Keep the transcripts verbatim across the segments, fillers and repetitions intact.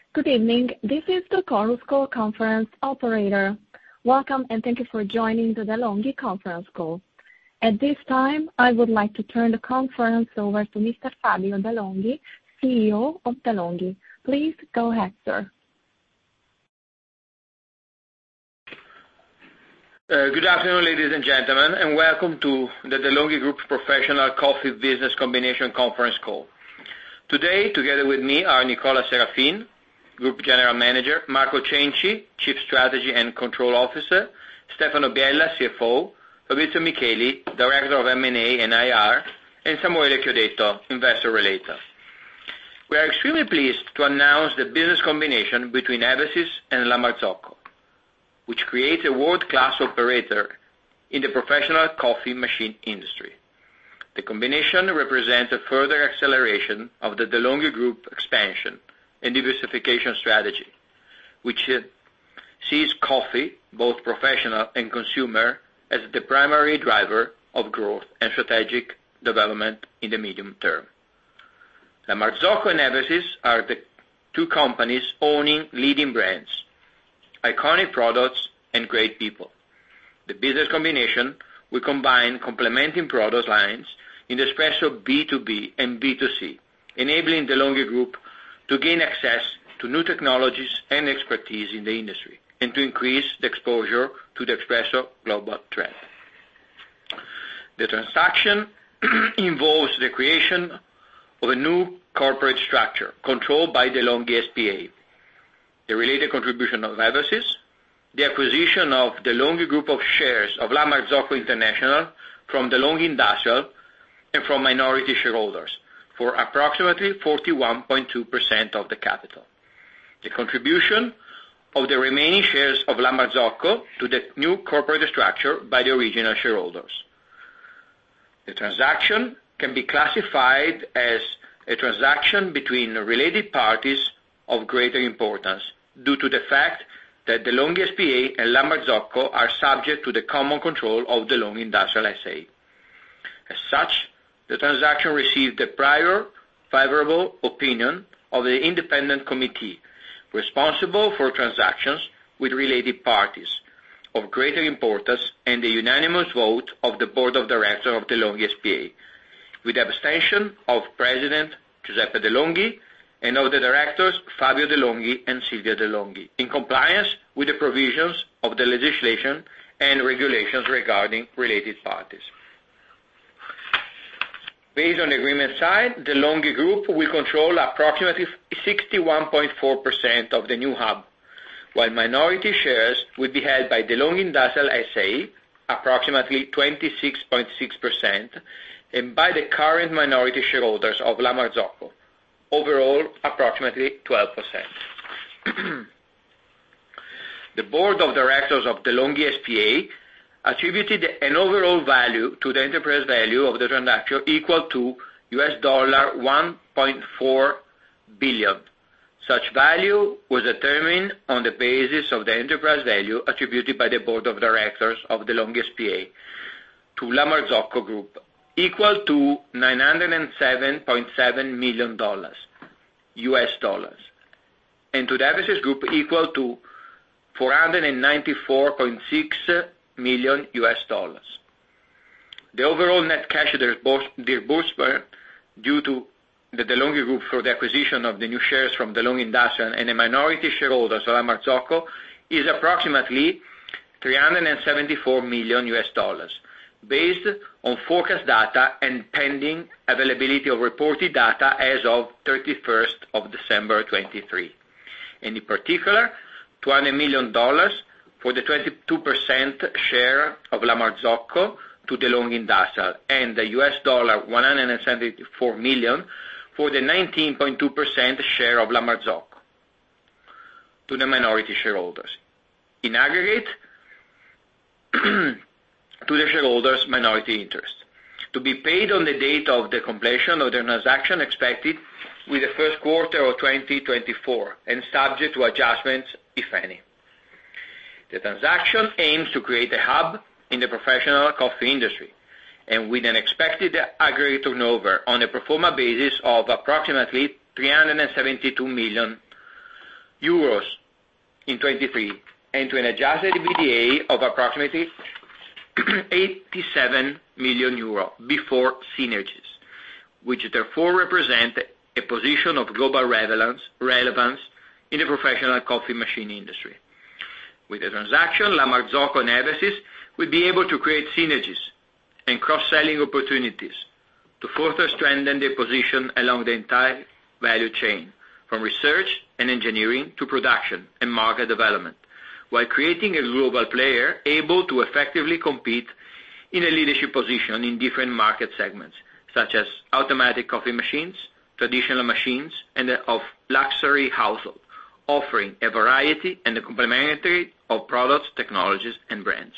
Good evening. This is the Chorus Call conference operator. Welcome, and thank you for joining the De'Longhi conference call. At this time, I would like to turn the conference over to Mister Fabio De'Longhi, C E O of De'Longhi. Please go ahead, sir. Uh, good afternoon, ladies and gentlemen, and welcome to the De'Longhi Group Professional Coffee Business Combination conference call. Today, together with me are Nicola Serafin, Group General Manager, Marco Cenci, Chief Strategy and Control Officer, Stefano Biella, C F O, Fabrizio Micheli, Director of M and A and I R, and Samuele Chiodetto, Investor Relator. We are extremely pleased to announce the business combination between Eversys and La Marzocco, which creates a world-class operator in the professional coffee machine industry. The combination represents a further acceleration of the De'Longhi Group expansion and diversification strategy, which uh, sees coffee, both professional and consumer, as the primary driver of growth and strategic development in the medium term. La Marzocco and Eversys are the two companies owning leading brands, iconic products, and great people. The business combination will combine complementing product lines in the espresso B two B and B two C, enabling De'Longhi Group to gain access to new technologies and expertise in the industry, and to increase the exposure to the espresso global trend. The transaction involves the creation of a new corporate structure controlled by De'Longhi S P A, the related contribution of Eversys, the acquisition of De'Longhi Group of shares of La Marzocco International from De'Longhi Industrial and from minority shareholders for approximately forty-one point two percent of the capital. The contribution of the remaining shares of La Marzocco to the new corporate structure by the original shareholders. The transaction can be classified as a transaction between related parties of greater importance due to the fact that De'Longhi S P A and La Marzocco are subject to the common control of De'Longhi Industrial S A. As such, the transaction received the prior favorable opinion of the independent committee responsible for transactions with related parties of greater importance and the unanimous vote of the Board of Directors of De'Longhi S P A, with the abstention of President Giuseppe De'Longhi and of the directors Fabio De'Longhi and Silvia De'Longhi, in compliance with the provisions of the legislation and regulations regarding related parties. Based on the agreement signed, the De'Longhi Group will control approximately sixty-one point four percent of the new hub, while minority shares will be held by De'Longhi Industrial S A, approximately twenty-six point six percent, and by the current minority shareholders of La Marzocco, overall approximately twelve percent. The Board of Directors of De'Longhi S P A attributed an overall value to the enterprise value of the transaction equal to U S dollar one point four billion. Such value was determined on the basis of the enterprise value attributed by the Board of Directors of De'Longhi S P A to La Marzocco Group, equal to nine hundred seven point seven million dollars, U S dollars, and to the Eversys Group equal to four hundred ninety-four point six million U S dollars. The overall net cash disbursement due to the De'Longhi Group for the acquisition of the new shares from De'Longhi Industrial and the minority shareholders of La Marzocco is approximately three hundred seventy-four million U S dollars, based on forecast data and pending availability of reported data as of thirty-first of December twenty-three, and in particular, two hundred million dollars for the twenty-two percent share of La Marzocco to De'Longhi Industrial, and the U S dollar one hundred seventy-four million for the nineteen point two percent share of La Marzocco to the minority shareholders. In aggregate, to the shareholders' minority interest, to be paid on the date of the completion of the transaction expected with the first quarter of twenty twenty-four and subject to adjustments, if any. The transaction aims to create a hub in the professional coffee industry, and with an expected aggregate turnover on a pro forma basis of approximately three hundred seventy-two million euros in twenty-three, and to an adjusted EBITDA of approximately eighty-seven million euro before synergies, which therefore represent a position of global relevance, relevance in the professional coffee machine industry. With the transaction, La Marzocco and Eversys will be able to create synergies and cross-selling opportunities to further strengthen their position along the entire value chain, from research and engineering to production and market development, while creating a global player able to effectively compete in a leadership position in different market segments, such as automatic coffee machines, traditional machines, and of luxury household, offering a variety and a complementary of products, technologies, and brands.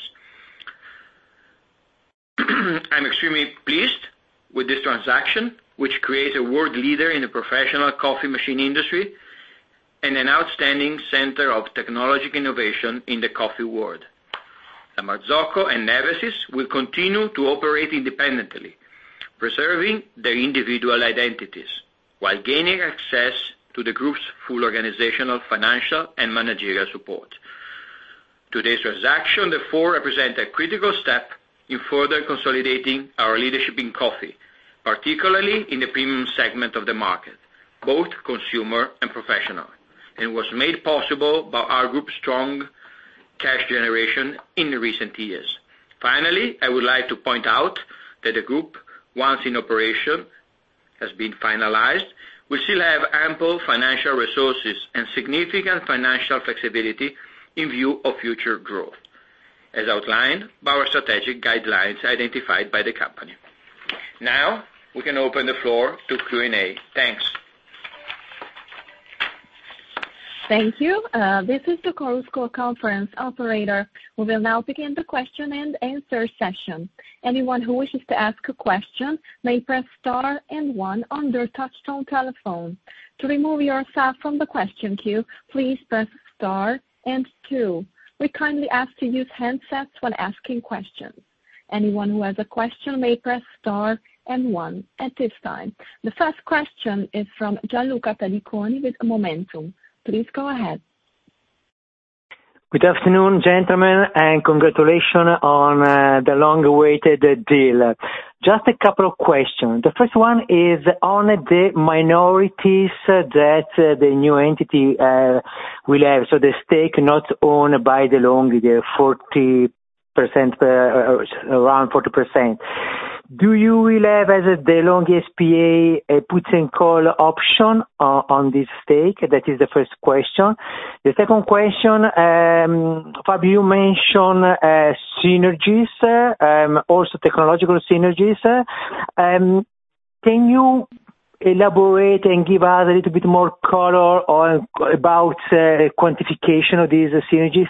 I'm extremely pleased with this transaction, which creates a world leader in the professional coffee machine industry and an outstanding center of technological innovation in the coffee world. La Marzocco and Eversys will continue to operate independently, preserving their individual identities, while gaining access to the group's full organizational, financial, and managerial support. Today's transaction, therefore, represents a critical step in further consolidating our leadership in coffee, particularly in the premium segment of the market, both consumer and professional, and was made possible by our group's strong cash generation in recent years. Finally, I would like to point out that the group, once in operation, has been finalized, will still have ample financial resources and significant financial flexibility in view of future growth, as outlined by our strategic guidelines identified by the company. Now, we can open the floor to Q and A. Thanks. Thank you. Uh, this is the Chorus Call conference operator. We will now begin the question and answer session. Anyone who wishes to ask a question may press star and one on their touchtone telephone. To remove yourself from the question queue, please press star and two. We kindly ask to use handsets when asking questions. Anyone who has a question may press star and one at this time. The first question is from Gianluca Pediconi with Momentum. Please go ahead. Good afternoon, gentlemen, and congratulations on uh, the long-awaited deal. Just a couple of questions. The first one is on the minorities that uh, the new entity uh, will have, so the stake not owned by De'Longhi, the forty percent, uh, around forty percent. Do you will have as a De'Longhi S P A a put and call option uh, on this stake? That is the first question. The second question, um, Fabio, you mentioned uh, synergies, uh, um, also technological synergies. Um, can you elaborate and give us a little bit more color on about uh, quantification of these synergies?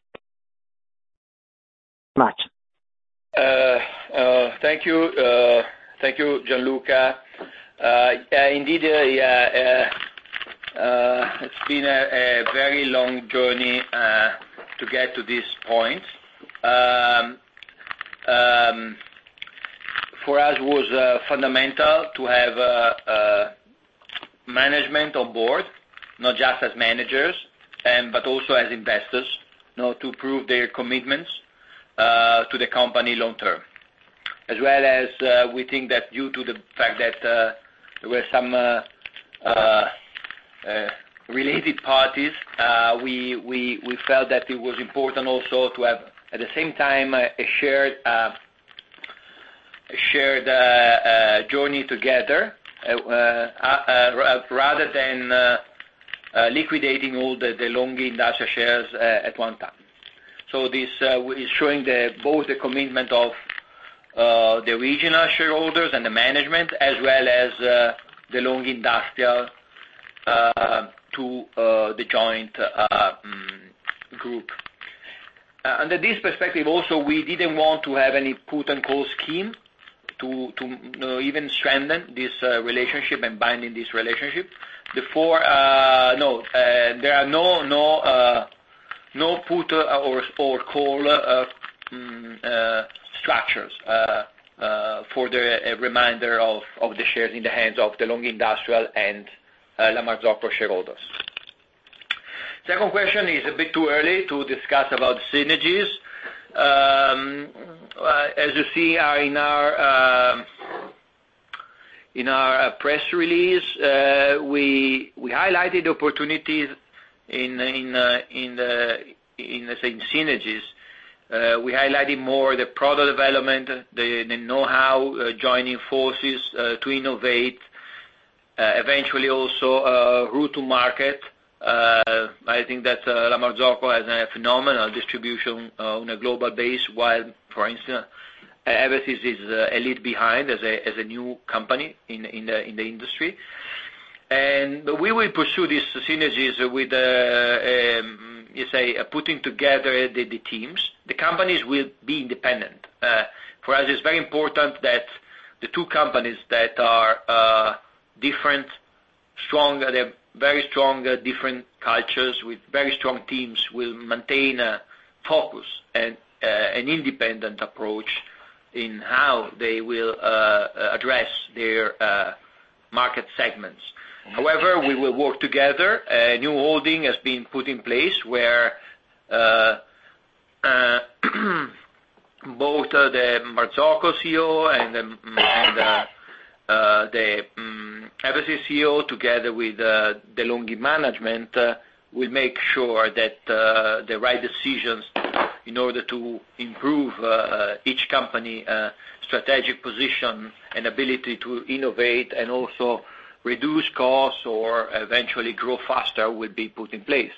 Much. Uh, uh, thank you, uh, thank you, Gianluca. Uh, yeah, indeed, uh, yeah, uh, uh, it's been a, a very long journey uh, to get to this point. Um, um, for us, it was uh, fundamental to have uh, uh, management on board, not just as managers, and but also as investors, you know, to prove their commitments Uh, to the company long term, as well as uh, we think that due to the fact that uh, there were some uh, uh, uh, related parties, uh, we, we we felt that it was important also to have at the same time uh, a shared uh, a shared uh, uh, journey together, uh, uh, uh, rather than uh, uh, liquidating all the De'Longhi industrial shares uh, at one time. So this uh, is showing the, both the commitment of uh, the regional shareholders and the management, as well as uh, De'Longhi Industrial uh, to uh, the joint uh, um, group. Uh, under this perspective, also, we didn't want to have any put and call scheme to, to you know, even strengthen this uh, relationship and bind in this relationship. Therefore, uh, no, uh, there are no no. Uh, No put uh, or, or call uh, um, uh, structures uh, uh, for the uh, remainder of, of the shares in the hands of De'Longhi Industrial and uh, La Marzocco shareholders. Second question is a bit too early to discuss about synergies. Um, uh, as you see uh, in our uh, in our uh, press release, uh, we we highlighted opportunities in in uh, in the in let's say in synergies. Uh, we highlighted more the product development, the, the know-how, uh, joining forces uh, to innovate. Uh, eventually, also uh, route to market. Uh, I think that uh, La Marzocco has a phenomenal distribution uh, on a global base, while, for instance, uh, Eversys is uh, a lead behind as a as a new company in in the in the industry. And we will pursue these synergies with, uh, um, you say, uh, putting together the, the teams. The companies will be independent. Uh, for us, it's very important that the two companies that are uh, different, strong, they're very strong, uh, different cultures with very strong teams will maintain a focus and uh, an independent approach in how they will uh, address their uh, market segments. However, we will work together. A new holding has been put in place where uh, uh, both uh, the Marzocco C E O and, um, and uh, uh, the um, Eversys C E O, together with uh, De'Longhi management, uh, will make sure that uh, the right decisions in order to improve uh, each company uh, strategic position and ability to innovate and also reduce costs or eventually grow faster will be put in place.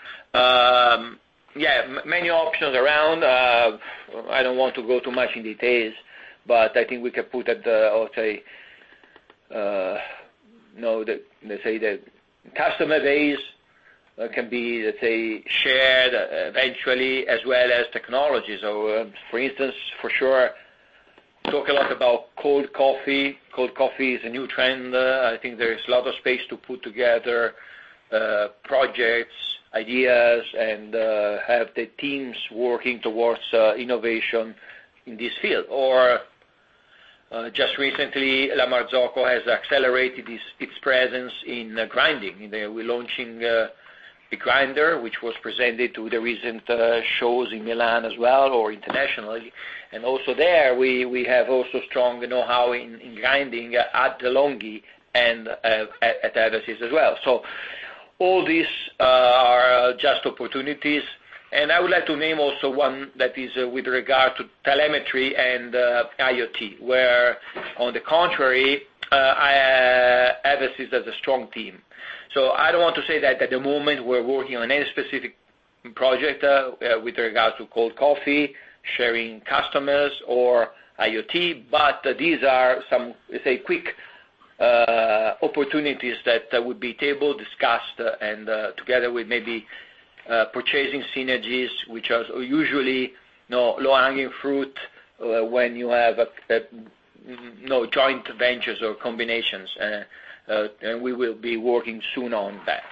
Um, yeah, m- many options around. Uh, I don't want to go too much in details, but I think we can put at the, I'll say, uh, no, the, let's say the customer base uh, can be, let's say, shared uh, eventually, as well as technology. So, um, for instance, for sure, talk a lot about cold coffee. Cold coffee is a new trend. Uh, I think there is a lot of space to put together uh, projects, ideas, and uh, have the teams working towards uh, innovation in this field. Or uh, just recently, La Marzocco has accelerated its, its presence in uh, grinding. We're launching uh, a grinder, which was presented to the recent uh, shows in Milan as well, or internationally. And also there, we, we have also strong know-how in, in grinding at De'Longhi and uh, at, at Eversys as well. So all these uh, are just opportunities. And I would like to name also one that is uh, with regard to telemetry and uh, IoT, where, on the contrary, uh, I, uh, Eversys has a strong team. So I don't want to say that at the moment we're working on any specific project uh, uh, with regard to cold coffee, sharing customers, or IoT, but uh, these are some, let's say, quick uh, opportunities that uh, would be tabled, discussed, uh, and uh, together with maybe uh, purchasing synergies, which are usually you know, low-hanging fruit uh, when you have a, a, no joint ventures or combinations. Uh, Uh, and we will be working soon on that.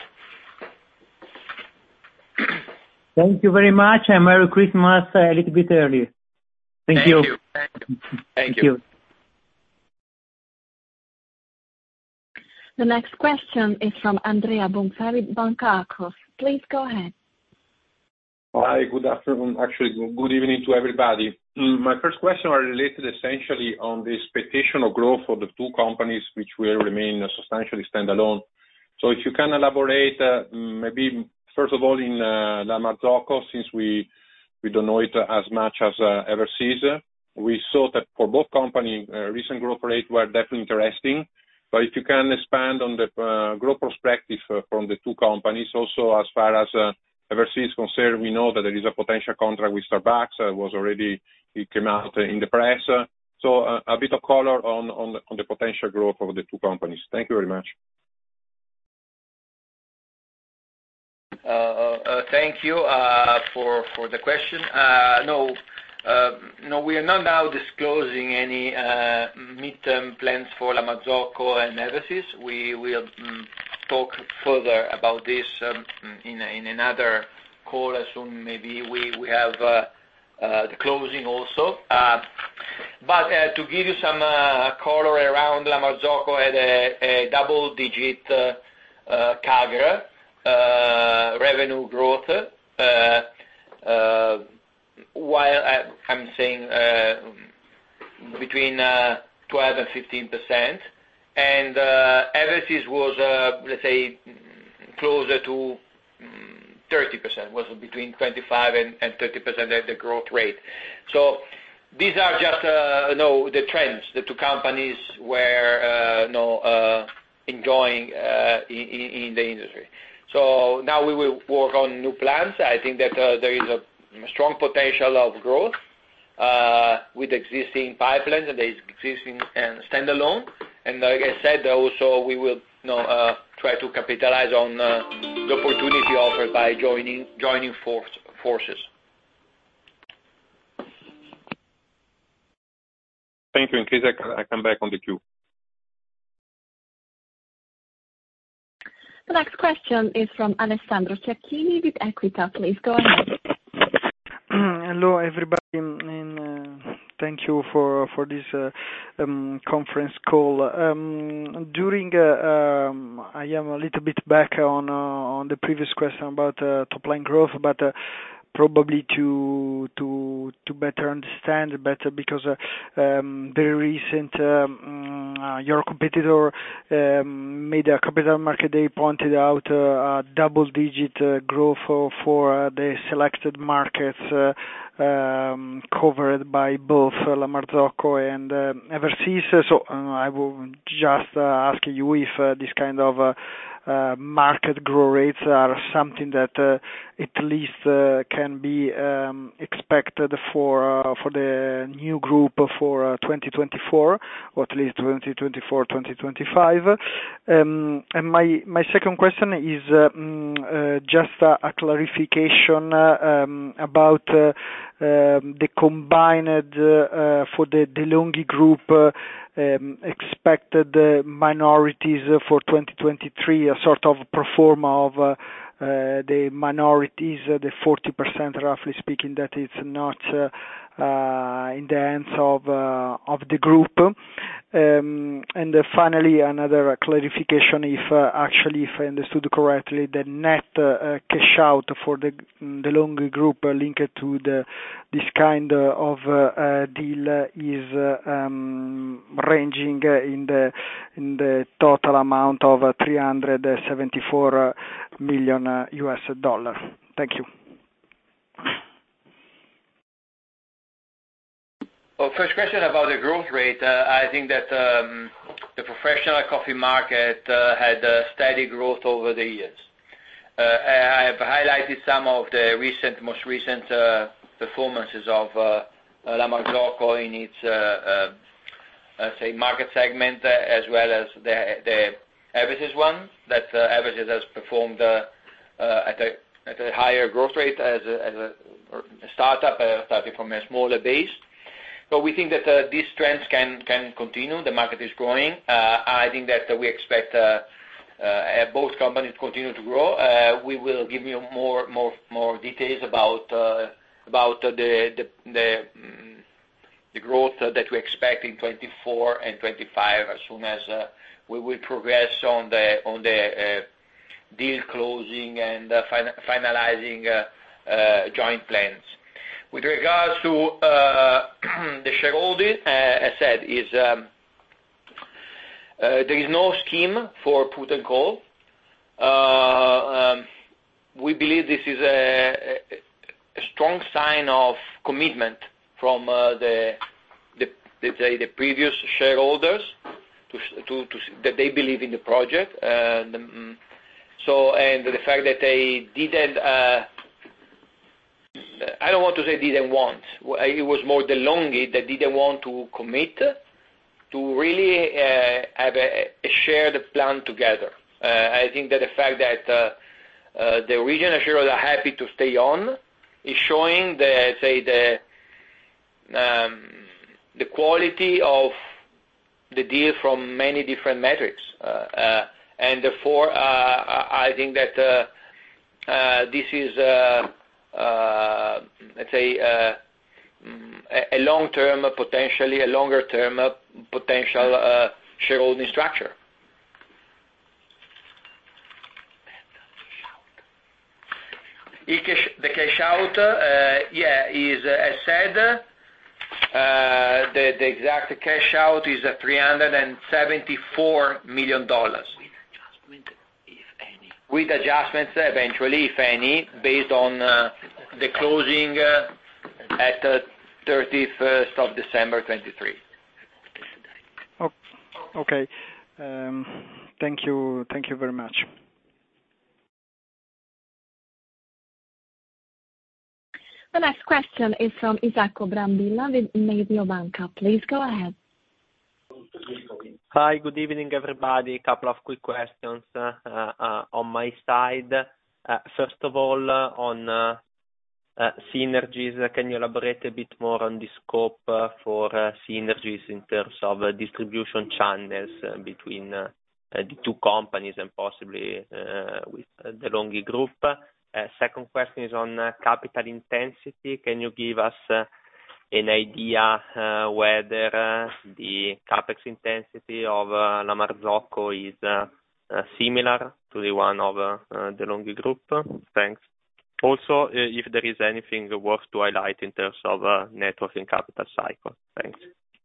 Thank you very much, and Merry Christmas uh, a little bit early. Thank, Thank you. you. Thank you. Thank Thank you. you. The next question is from Andrea Bonfari, Banca Akros. Please go ahead. Hi, good afternoon. Actually, good evening to everybody. My first question are related essentially on the expectation of growth for the two companies, which will remain substantially standalone. So if you can elaborate, uh, maybe first of all in uh, La Marzocco, since we we don't know it as much as uh, Eversys, we saw that for both companies, uh, recent growth rates were definitely interesting. But if you can expand on the uh, growth perspective uh, from the two companies, also as far as uh, Eversys is concerned, we know that there is a potential contract with Starbucks. Uh, was already it came out uh, in the press. Uh, so uh, a bit of color on on the, on the potential growth of the two companies. Thank you very much. Uh, uh, thank you uh, for for the question. Uh, no, uh, no, we are not now disclosing any uh, midterm plans for La Marzocco and Eversys. We will um, talk further about this um, in in another call as soon maybe we we have uh, uh, the closing also. Uh, but uh, to give you some uh, color around La Marzocco at a, a double-digit uh, uh, C A G R. Uh, revenue revenue growth, uh, uh, while I, I'm saying uh, between uh, twelve and fifteen percent, and uh, Eversys was, uh, let's say, closer to thirty percent, was between twenty-five and, and thirty percent at the growth rate. So these are just uh, no the trends. The two companies were uh, no uh, enjoying uh, in, in the industry. So now we will work on new plans. I think that uh, there is a strong potential of growth uh, with existing pipelines and the existing uh, standalone. And like I said, also we will you know, uh, try to capitalize on uh, the opportunity offered by joining joining force, forces. Thank you. In case I, I come back on the queue. The next question is from Alessandro Cecchini with Equita. Please go ahead. Hello, everybody, and uh, thank you for for this uh, um, conference call. Um, during, uh, um, I am a little bit back on uh, on the previous question about uh, top line growth, but uh, probably to to to better understand better because uh, um, very recent um, uh, your competitor um, made a capital market day, pointed out uh, a double digit uh, growth for, for uh, the selected markets uh, um, covered by both uh, La Marzocco and uh, Eversys. So uh, I will just uh, ask you if uh, this kind of uh, Uh, market growth rates are something that uh, at least uh, can be um, expected for uh, for the new group for uh, twenty twenty-four, or at least twenty twenty-four twenty twenty-five. Um, and my my second question is uh, um, uh, just a, a clarification uh, um, about uh, um, the combined uh, for the De'Longhi Group uh, Um, expected uh, minorities uh, for twenty twenty-three, a sort of pro forma of uh, uh, the minorities, uh, the forty percent roughly speaking, that it's not uh, uh, in the hands of uh, of the group. Um, and uh, finally, another clarification, if uh, actually, if I understood correctly, the net uh, cash out for the De'Longhi Group uh, linked to the this kind of uh, uh, deal is uh, um, ranging in the in the total amount of uh, three hundred seventy-four million uh, U S dollar. Thank you. Well, first question about the growth rate. Uh, I think that um, the professional coffee market uh, had uh, steady growth over the years. Uh, I have highlighted some of the recent, most recent uh, performances of uh, La Marzocco in its, uh, uh, uh, say, market segment, uh, as well as the, the Eversys one. That uh, Eversys has performed uh, uh, at a at a higher growth rate as a, as a startup, uh, starting from a smaller base. So we think that uh, these trends can, can continue. The market is growing. Uh, I think that uh, we expect uh, uh, both companies to continue to grow. Uh, we will give you more more more details about uh, about uh, the the the, um, the growth uh, that we expect in twenty-four and twenty-five as soon as uh, we will progress on the on the uh, deal closing and uh, fin- finalizing uh, uh, joint plans. With regards to uh, the shareholding, uh, as said, is um, uh, there is no scheme for put and call. Uh, um, we believe this is a, a strong sign of commitment from uh, the, the, the the previous shareholders to, to, to that they believe in the project. Uh, the, so, and the fact that they didn't. Uh, I don't want to say didn't want. It was more De'Longhi that didn't want to commit to really uh, have a, a shared plan together. Uh, I think that the fact that uh, uh, the original shareholders are happy to stay on is showing the say the um, the quality of the deal from many different metrics, uh, uh, and therefore uh, I think that uh, uh, this is. Uh, Uh, let's say uh, a, a long-term, potentially a longer-term uh, potential uh, shareholding structure. The cash out, yeah, is, as said, the exact cash out is three hundred seventy-four million dollars. With adjustment, if any. With adjustments, eventually, if any, based on the closing at thirty-first of December twenty-three. Oh, okay. Um, thank you. Thank you very much. The next question is from Isacco Brambilla with Mediobanca. Please go ahead. Hi, good evening, everybody. A couple of quick questions uh, uh, on my side. Uh, first of all, uh, on uh, uh, synergies, can you elaborate a bit more on the scope uh, for uh, synergies in terms of uh, distribution channels uh, between uh, uh, the two companies and possibly uh, with uh, the Longhi Group? Uh, second question is on uh, capital intensity. Can you give us uh, an idea uh, whether uh, the capex intensity of uh, La Marzocco is uh, uh, similar to the one of uh, uh, the Longhi Group? Thanks. Also, uh, if there is anything worth to highlight in terms of uh, net working capital cycle. Thanks.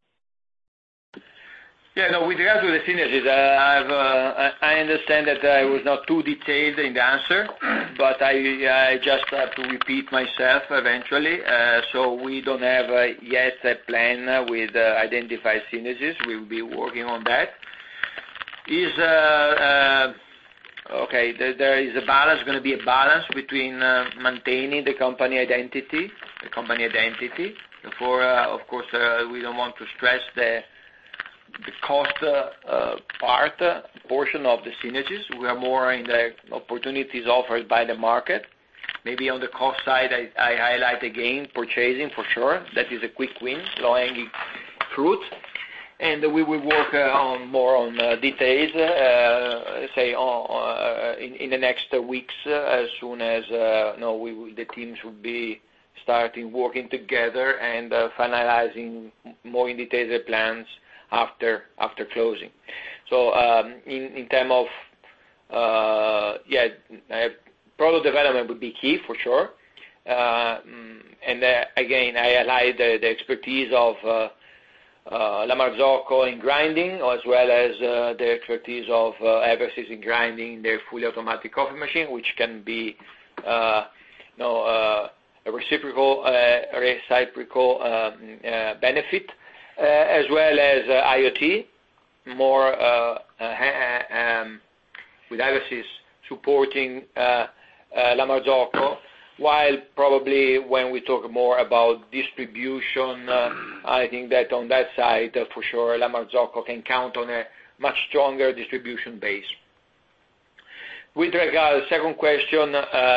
Yeah, no, with regard to the synergies, uh, I've, uh, I understand that I was not too detailed in the answer, but I, I just have to repeat myself eventually. Uh, so we don't have uh, yet a plan with uh, identified synergies. We will be working on that. Is uh, uh, okay, there, there is a balance, going to be a balance between uh, maintaining the company identity, the company identity. Therefore, uh, of course, uh, we don't want to stress the the cost uh, uh, part, uh, portion of the synergies. We are more in the opportunities offered by the market. Maybe on the cost side, I, I highlight again purchasing for sure. That is a quick win, low-hanging fruit. And we will work uh, on more on uh, details, uh, say, on, uh, in, in the next uh, weeks, uh, as soon as uh, no, we will, the teams will be starting working together and uh, finalizing more in detail the plans after after closing. So um, in, in terms of, uh, yeah, uh, product development would be key for sure. Uh, and uh, again, I highlight the, the expertise of uh, uh, La Marzocco in grinding, as well as uh, the expertise of uh, Eversys in grinding their fully automatic coffee machine, which can be uh, you know, uh, a reciprocal, uh, reciprocal um, uh, benefit. Uh, as well as uh, IoT, more uh, uh, um, with Eversys supporting uh, uh, La Marzocco, while probably when we talk more about distribution, uh, I think that on that side, uh, for sure, La Marzocco can count on a much stronger distribution base. With regard to the second question, uh,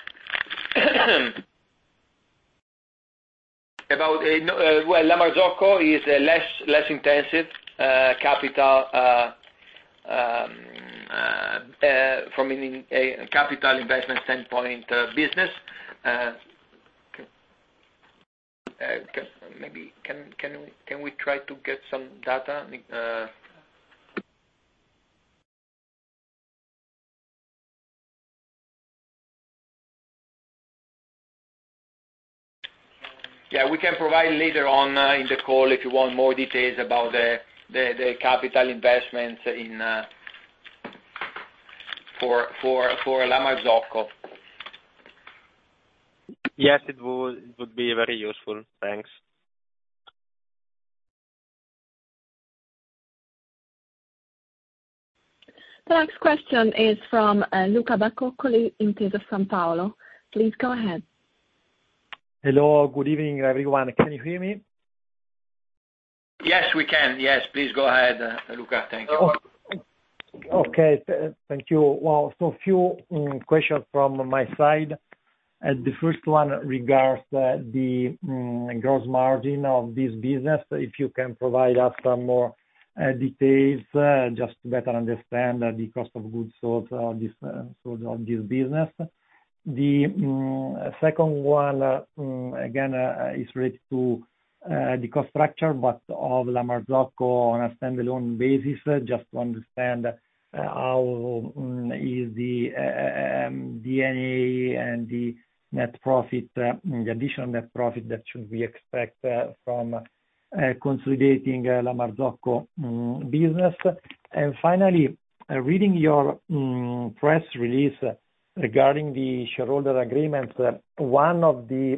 About uh, no, uh, well, La Marzocco is a less less intensive uh, capital uh, um, uh, uh, from an, a capital investment standpoint uh, business. Uh, can, uh, can, maybe can can we, can we try to get some data? Uh, Yeah, we can provide later on uh, in the call if you want more details about the the, the capital investments in uh, for for for La Marzocco. Yes, it would it would be very useful. Thanks. The next question is from uh, Luca Bacoccoli, Intesa Sanpaolo. Please go ahead. Hello, good evening, everyone. Can you hear me? Yes, we can. Yes, please go ahead, uh, Luca. Thank you. Oh, okay, th- thank you. Well, so a few um, questions from my side. Uh, the first one regards uh, the um, gross margin of this business. If you can provide us some more uh, details, uh, just to better understand uh, the cost of goods sold of this, uh, sold of this business. The um, second one, uh, um, again, uh, is related to uh, the cost structure, but of La Marzocco on a standalone basis, uh, just to understand uh, how um, is the uh, um, D N A and the net profit, the additional net profit that should we expect from consolidating La Marzocco business? And finally, reading your press release regarding the shareholder agreement, one of the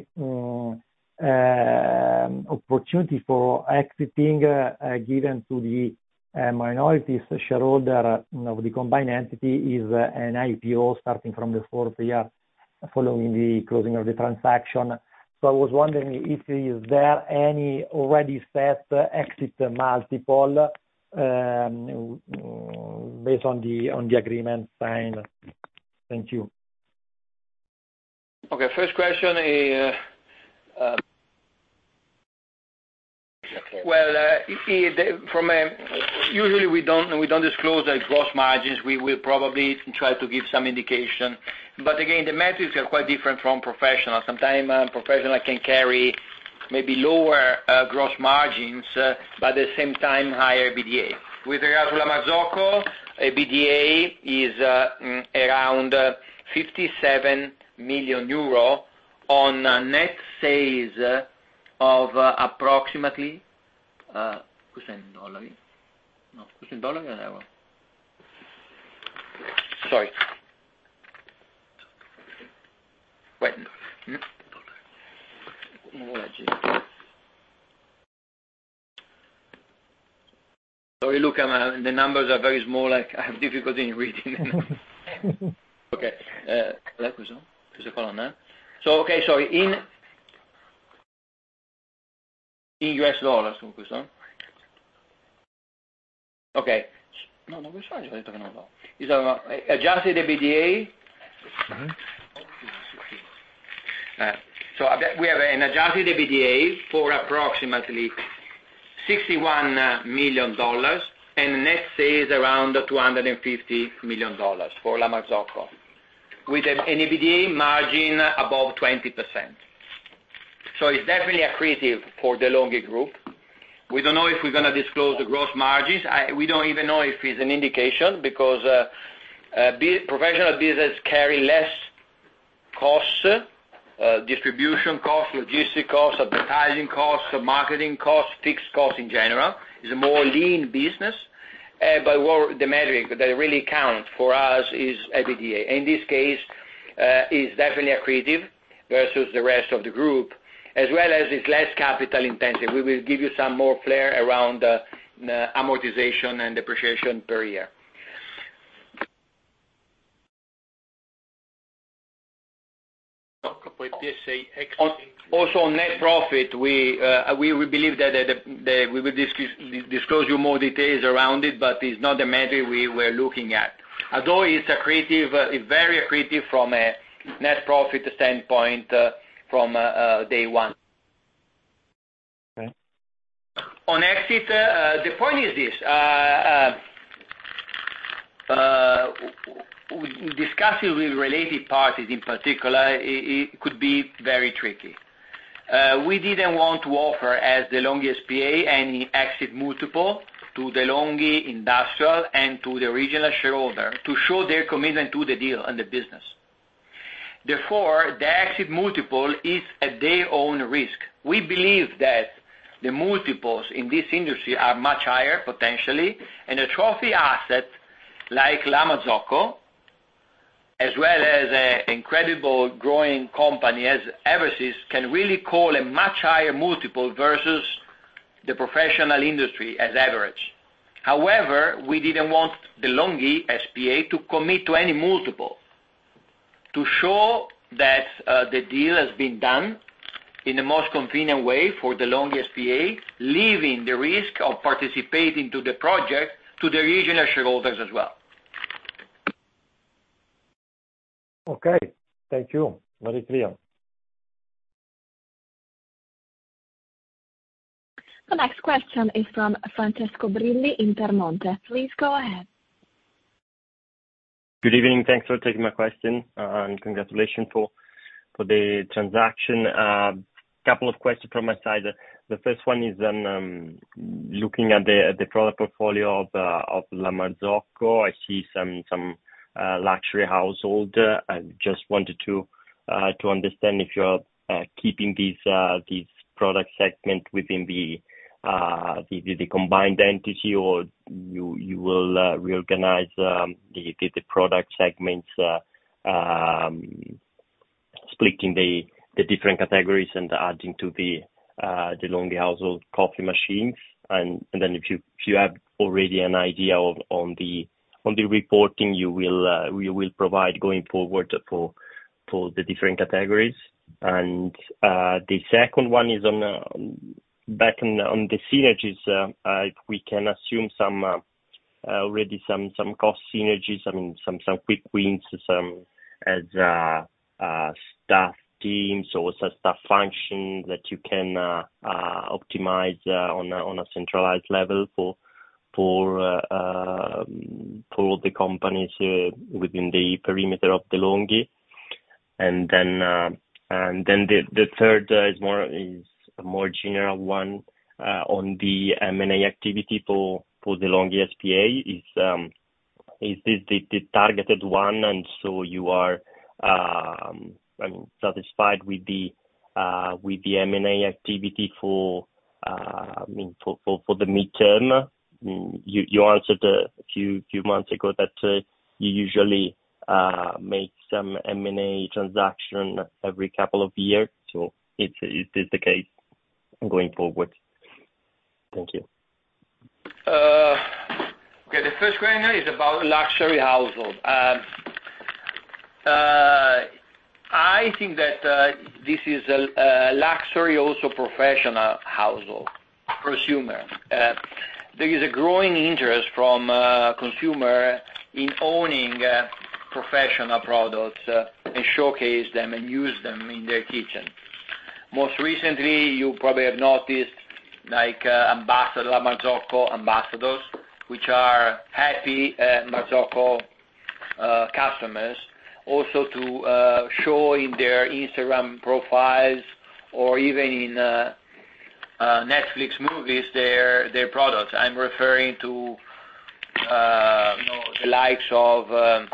opportunity for exiting given to the minorities shareholder of the combined entity is an I P O starting from the fourth year following the closing of the transaction. So I was wondering if is there any already set exit multiple um, based on the on the agreement signed. Thank you. Okay, first question is. Uh, uh, Well, uh, from a, usually we don't we don't disclose the gross margins. We will probably try to give some indication, but again, the metrics are quite different from professional. Sometimes uh, professional can carry maybe lower uh, gross margins, uh, but at the same time higher E B D A. With regard to La Marzocco, E B D A is uh, mm, around uh, fifty-seven million euro on uh, net sales uh, of uh, approximately. Uh, questo è in dollari? No, questo in dollari o in euro? Sorry. Wait. Non lo leggi. Sorry, Luca, ma the numbers are very small. I have difficulty in reading. Okay. Uh, questo? Questa colonna? So, okay, sorry. In In U S dollars, con questo? Ok. No, non questo ho detto che non lo. Insomma, adjusted E B D A. Mm-hmm. Uh, so we have an adjusted E B D A for approximately sixty-one million dollars and net sales around two hundred fifty million dollars for La Marzocco, with an E B D A margin above twenty percent. So it's definitely accretive for the De'Longhi Group. We don't know if we're going to disclose the gross margins. I, we don't even know if it's an indication because uh, uh, be, professional business carry less costs, uh, distribution costs, logistic costs, advertising costs, marketing costs, fixed costs in general. It's a more lean business. Uh, but what the metric that really counts for us is E B D A. In this case, uh, is definitely accretive versus the rest of the group, as well as it's less capital intensive. We will give you some more flair around uh, uh, amortization and depreciation per year. On, also on net profit, we uh, we, we believe that the, the, the, we will discuss, disclose you more details around it, but it's not the metric we were looking at. Although it's accretive, uh, it's very accretive from a net profit standpoint, uh, from uh, uh, day one. Okay. On exit, uh, the point is this. Uh, uh, uh, discussing with related parties in particular, it, it could be very tricky. Uh, we didn't want to offer as De'Longhi S P A any exit multiple to De'Longhi Industrial and to the original shareholder to show their commitment to the deal and the business. Therefore, the exit multiple is at their own risk. We believe that the multiples in this industry are much higher, potentially, and a trophy asset like La Marzocco, as well as an incredible growing company as Eversys, can really call a much higher multiple versus the professional industry as average. However, we didn't want De'Longhi S P A to commit to any multiple, to show that uh, the deal has been done in the most convenient way for De'Longhi S P A, leaving the risk of participating to the project to the regional shareholders as well. Okay, thank you. Very clear. The next question is from Francesco Brilli, Intermonte. Please go ahead. Good evening. Thanks for taking my question, uh, and congratulations for for the transaction. A uh, couple of questions from my side. The first one is on um, looking at the at the product portfolio of uh, of La Marzocco. I see some some uh, luxury household. Uh, I just wanted to uh, to understand if you're uh, keeping these uh, these product segment within the uh, the, the, the combined entity, or you you will uh, reorganize um, the, the the product segments, uh, um, splitting the the different categories and adding to the uh, the De'Longhi household coffee machines, and, and then if you if you have already an idea of on the on the reporting you will uh, you will provide going forward for for the different categories. And uh, the second one is on uh, back on, on the synergies. Uh, uh, we can assume some uh, uh, already some some cost synergies. I mean some some quick wins, some as uh, uh, staff teams or staff function that you can uh, uh, optimize uh, on a, on a centralized level for for uh, uh, for all the companies uh, within the perimeter of De'Longhi. And then uh, and then the the third uh, is more is a more general one uh, on the M and A activity for for De'Longhi S P A. Is um, is this the, the targeted one, and so you are um, I mean satisfied with the uh, with the M and A activity for uh, I mean for, for, for the midterm? You you answered a few few months ago that uh, you usually uh, make some M and A transaction every couple of years. So it's is this the case going forward? Thank you. Uh, okay, the first question is about luxury household. Um, uh, I think that uh, this is a, a luxury, also professional household, prosumer. Uh, there is a growing interest from uh, consumer in owning uh, professional products uh, and showcase them and use them in their kitchen. Most recently, you probably have noticed like uh, ambassador, La Marzocco ambassadors, which are happy uh, Marzocco uh, customers, also to uh, show in their Instagram profiles or even in uh, uh, Netflix movies their their products. I'm referring to uh, you know, the likes of um,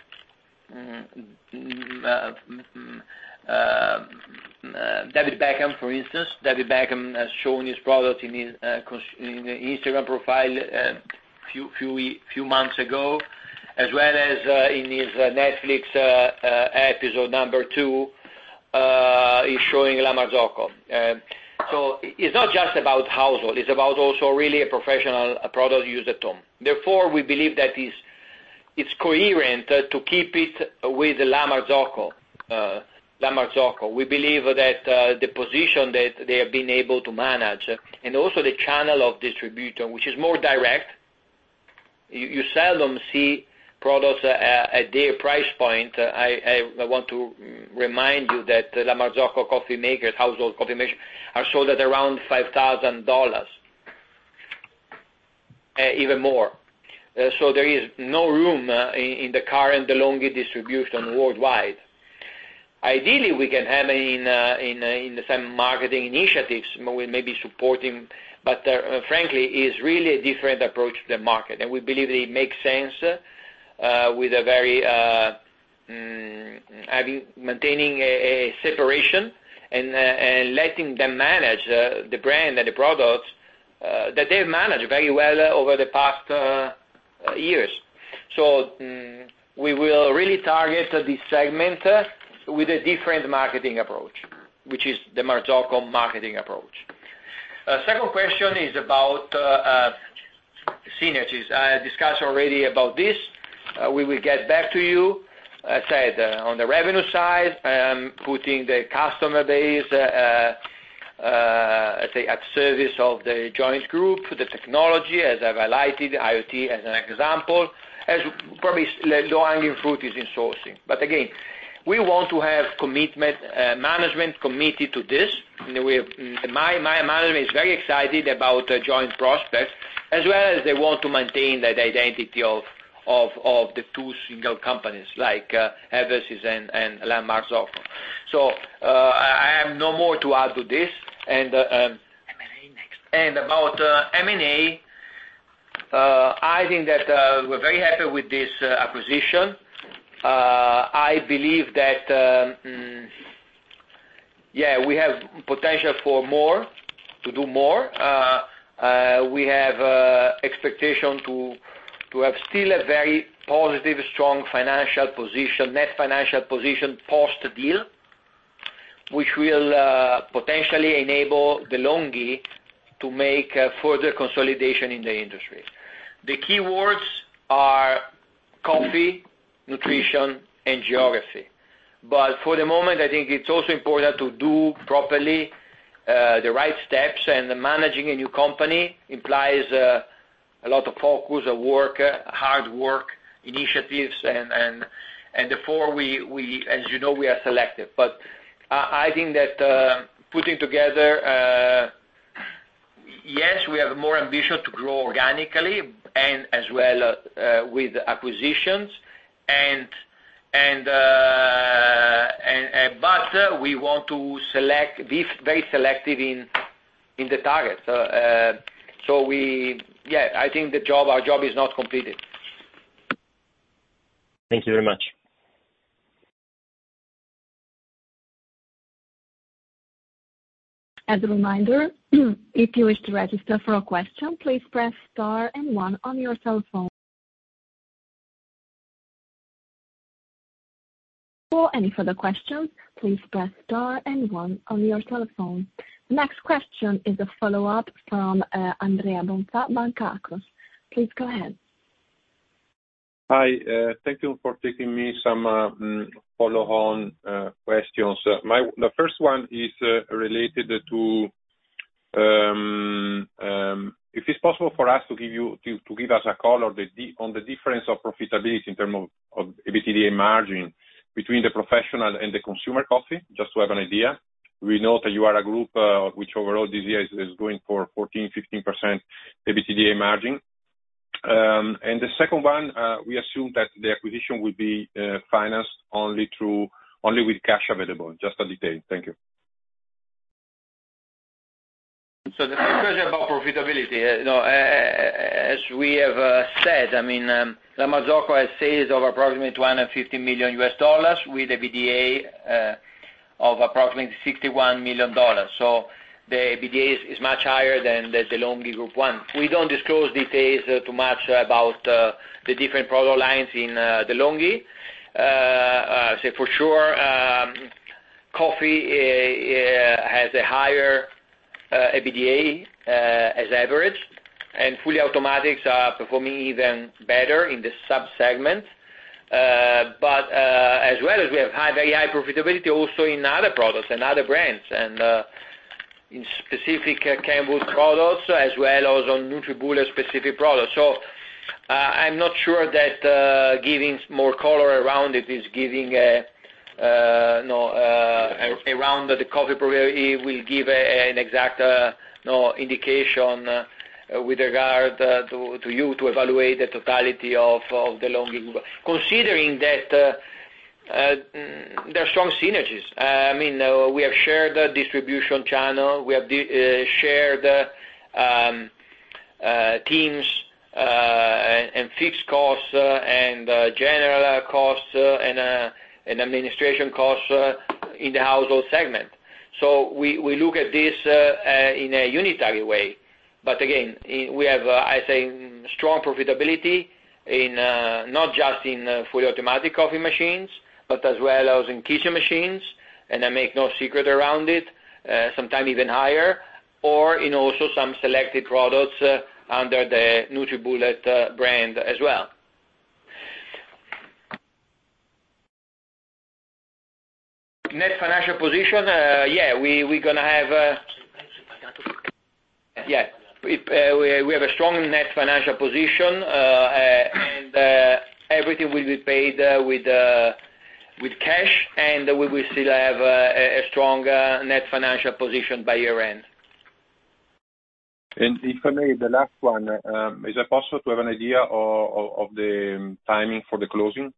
uh, uh, uh, David Beckham, for instance. David Beckham has shown his product in his uh, in Instagram profile a uh, few few few months ago, as well as uh, in his uh, Netflix uh, uh, episode number two, uh, he's showing La Marzocco. Uh, so it's not just about household; it's about also really a professional a product used at home. Therefore, we believe that is it's coherent uh, to keep it with La Marzocco. Uh, La Marzocco. We believe that uh, the position that they have been able to manage, uh, and also the channel of distribution, which is more direct. You, you seldom see products uh, at their price point. Uh, I, I want to remind you that uh, La Marzocco coffee makers, household coffee makers, are sold at around five thousand dollars, uh, even more. Uh, so there is no room uh, in, in the current De'Longhi distribution worldwide. Ideally, we can have in uh, in, uh, in some marketing initiatives, we may be supporting, but uh, frankly, is really a different approach to the market, and we believe that it makes sense uh, with a very uh, mm, having maintaining a, a separation and uh, and letting them manage uh, the brand and the products uh, that they've managed very well uh, over the past uh, uh, years. So mm, we will really target uh, this segment. Uh, with a different marketing approach, which is the Marzocco marketing approach. Uh, second question is about uh, uh, synergies. I discussed already about this. Uh, we will get back to you. I said uh, on the revenue side, um, putting the customer base uh, uh, let's say at service of the joint group, the technology, as I've highlighted, IoT as an example, as probably low-hanging fruit is in sourcing. But again, we want to have commitment, uh, management committed to this. We have, my, my management is very excited about uh, joint prospects, as well as they want to maintain that identity of of, of the two single companies, like uh, Eversys and, and La Marzocco. So uh, I have no more to add to this. And, uh, um, and about uh, M and A, uh, I think that uh, we're very happy with this uh, acquisition. I believe that, um, yeah, we have potential for more, to do more. Uh, uh, we have uh, expectation to to have still a very positive, strong financial position, net financial position post-deal, which will uh, potentially enable De'Longhi to make uh, further consolidation in the industry. The key words are coffee, nutrition, and geography. But for the moment, I think it's also important to do properly uh, the right steps, and managing a new company implies uh, a lot of focus, of work, uh, hard work, initiatives, and, and, and therefore we, we, as you know, we are selective. But I, I think that uh, putting together, uh, yes, we have more ambition to grow organically and as well uh, uh, with acquisitions, and and uh, and uh, but uh, we want to select, be very selective in in the targets. Uh, uh, so we, yeah, I think the job, our job is not completed. Thank you very much. As a reminder, if you wish to register for a question, please press star and one on your cell phone. For any further questions, please press star and one on your telephone. The next question is a follow-up from uh, Andrea Bonfà, Banca Akros. Please go ahead. Hi, uh, thank you for taking me some uh, um, follow-on uh, questions. Uh, my, the first one is uh, related to um, um, if it's possible for us to give you to, to give us a call or the, on the difference of profitability in terms of, of EBITDA margin between the professional and the consumer coffee, just to have an idea. We know that you are a group uh, which overall this year is, is going for fourteen, fifteen percent EBITDA margin. Um, and the second one, uh, we assume that the acquisition will be uh, financed only through only with cash available. Just a detail. Thank you. So the first question about profitability, uh, you know, uh, as we have uh, said, I mean, um, La Marzocco has sales of approximately two hundred fifty million U S dollars with EBITDA uh, of approximately sixty-one million dollars. So the EBITDA is, is much higher than the De'Longhi Group one. We don't disclose details uh, too much about uh, the different product lines in uh, De'Longhi. Uh, uh, so for sure, um, coffee uh, uh, has a higher uh, EBITDA uh, as average, and fully automatics are performing even better in the sub-segment. Uh, but uh, as well as we have high, very high profitability also in other products and other brands, and uh, in specific uh, Kenwood products as well as on NutriBullet specific products. So uh, I'm not sure that uh, giving more color around it is giving a, uh, no, uh, around the coffee profitability will give a, an exact uh, no, indication uh, Uh, with regard uh, to, to you to evaluate the totality of, of the De'Longhi Group, considering that uh, uh, there are strong synergies. Uh, I mean, uh, we have shared the distribution channel, we have di- uh, shared uh, um, uh, teams uh, and, and fixed costs uh, and uh, general costs uh, and, uh, and administration costs uh, in the household segment. So we, we look at this uh, uh, in a unitary way. But again, we have, uh, I say, strong profitability in uh, not just in uh, fully automatic coffee machines, but as well as in kitchen machines, and I make no secret around it, uh, sometimes even higher, or in also some selected products uh, under the NutriBullet uh, brand as well. Net financial position, uh, yeah, we, we're going to have, uh, yeah. It, uh, we, we have a strong net financial position, uh, uh, and uh, everything will be paid uh, with uh, with cash, and we will still have uh, a strong uh, net financial position by year end. And if I may, the last one, um, is it possible to have an idea of, of, of the timing for the closing?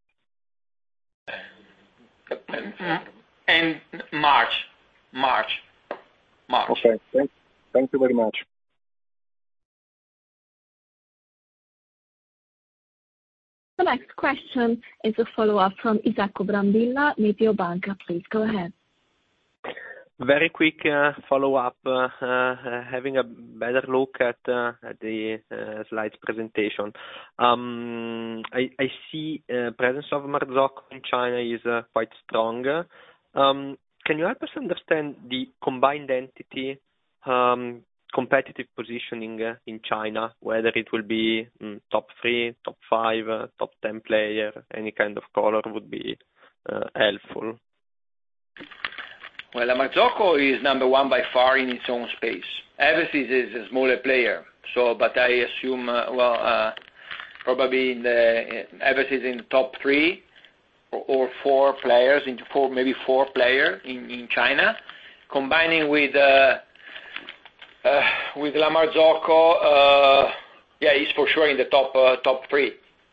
And March, March, March. Okay, thank, thank you very much. The The next question is a follow-up from Isacco Brambilla, Mediobanca. Please go ahead. Very quick uh, follow-up. Uh, uh, having a better look at, uh, at the uh, slides presentation, um, I, I see uh, presence of Marzocco in China is uh, quite strong. Um, can you help us understand the combined entity um, competitive positioning uh, in China? Whether it will be um, top three, top five, uh, top ten player, any kind of color would be uh, helpful. Well, La Marzocco is number one by far in its own space. Eversys is a smaller player, so but I assume uh, well uh, probably in the Eversys in the top three or, or four players, into four maybe four players in, in China, combining with uh, uh, with La Marzocco. Uh, yeah, he's for sure in the top uh, top three.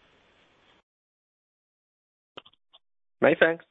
Many thanks.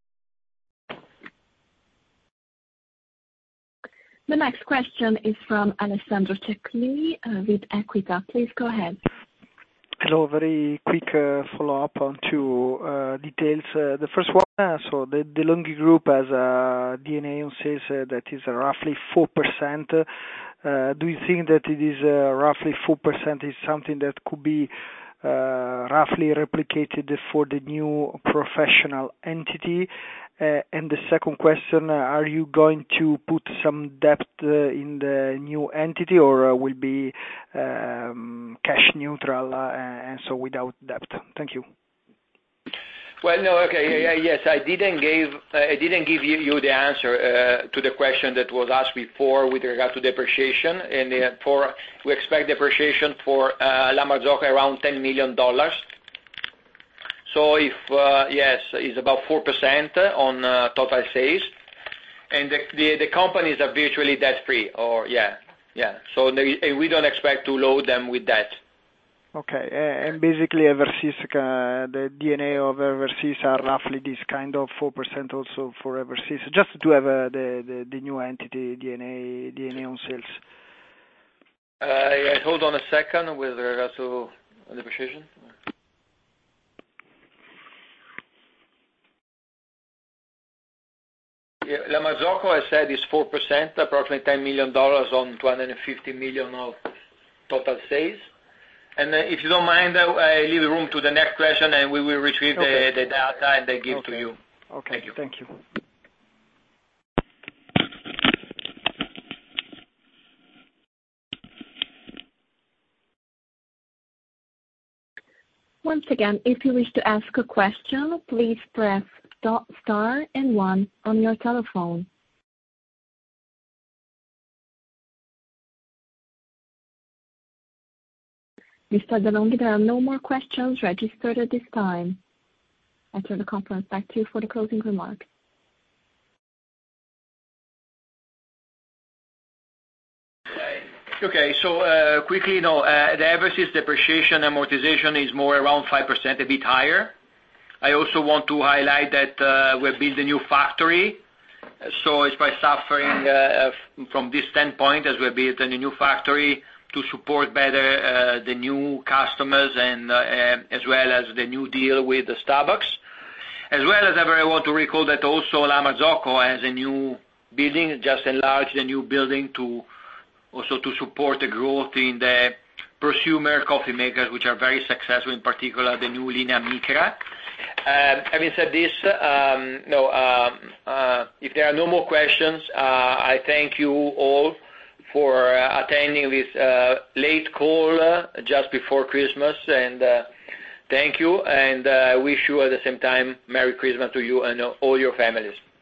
The next question is from Alessandro Cecchini uh, with Equita. Please go ahead. Hello, very quick uh, follow-up on two uh, details. Uh, the first one, uh, so the De'Longhi Group has a D N A on sales uh, that is uh, roughly four percent. Uh, do you think that it is uh, roughly four percent is something that could be uh, roughly replicated for the new professional entity? Uh, and the second question, uh, are you going to put some debt uh, in the new entity, or uh, will be um, cash neutral uh, and so without debt? Thank you. Well, no, okay, yeah, yes, I didn't give uh, I didn't give you, you the answer uh, to the question that was asked before with regard to depreciation, and uh, for we expect depreciation for uh, La Marzocco around ten million dollars. So if, uh, yes, it's about four percent on uh, total sales, and the, the, the companies are virtually debt-free, or, yeah, yeah. So they, we don't expect to load them with debt. Okay, and basically Eversys, uh, the D N A of Eversys are roughly this kind of four percent also for Eversys, just to have uh, the, the, the new entity D N A, D N A on sales. Uh, yeah, hold on a second with regards to depreciation. Yeah, La Marzocco, I said, is four percent, approximately ten million dollars on two hundred fifty million dollars of total sales. And uh, if you don't mind, uh, I leave room to the next question, and we will retrieve okay. the, the data and they give okay. to you. Okay, thank you. Thank you. Once again, if you wish to ask a question, please press star and one on your telephone. Mister De'Longhi, there are no more questions registered at this time. I turn the conference back to you for the closing remarks. Okay, so uh, quickly, no, uh, the Eversys depreciation amortization is more around five percent, a bit higher. I also want to highlight that uh, we built a new factory, so it's by suffering uh, from this standpoint as we built a new factory to support better uh, the new customers and uh, uh, as well as the new deal with the Starbucks. As well as I want to recall that also La Marzocco has a new building, just enlarged the new building to also to support the growth in the prosumer coffee makers, which are very successful, in particular the new Linea Micra. Um, having said this, um, no, um, uh, if there are no more questions, uh, I thank you all for uh, attending this uh, late call uh, just before Christmas, and uh, thank you, and I uh, wish you at the same time Merry Christmas to you and uh, all your families.